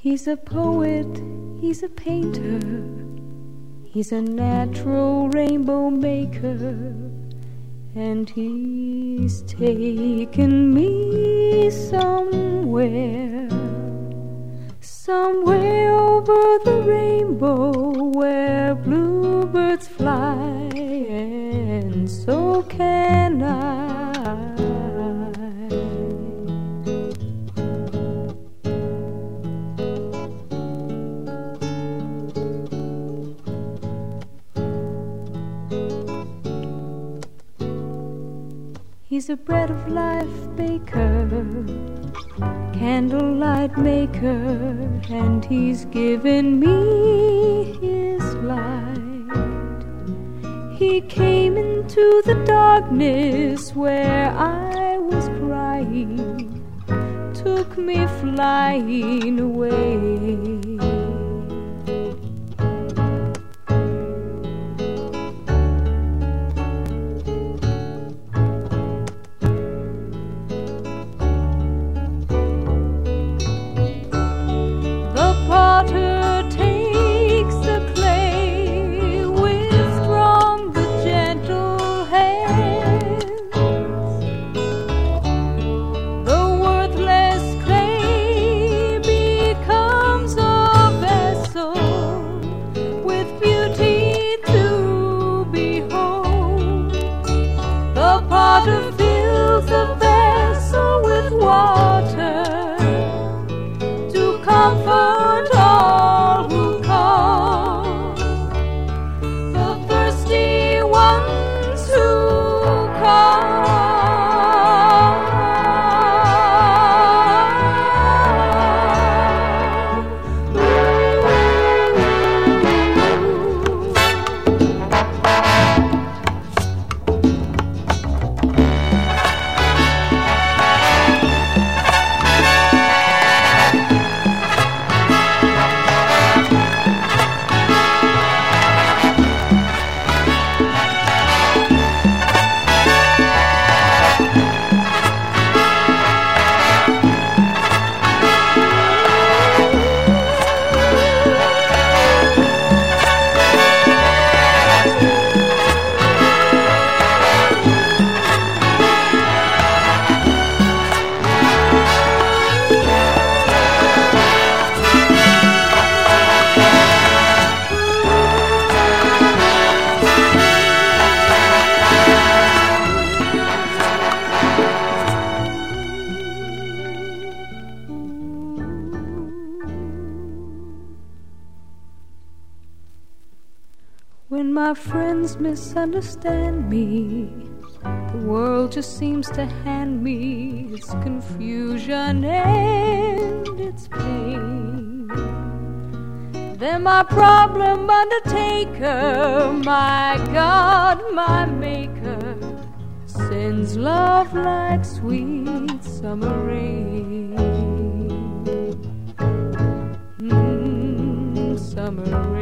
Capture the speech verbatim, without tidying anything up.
He's a poet, he's a painter, he's a natural rainbow maker, and he's taken me somewhere, somewhere over the rainbow where bluebirds fly, and so can I. He's a bread of life baker, candlelight maker, and he's given me his light. He came into the darkness where I was crying, took me flying away. When my friends misunderstand me, the world just seems to hand me its confusion and its pain. Then my problem undertaker, my God, my maker, sends love like sweet summer rain. Mm, summer rain.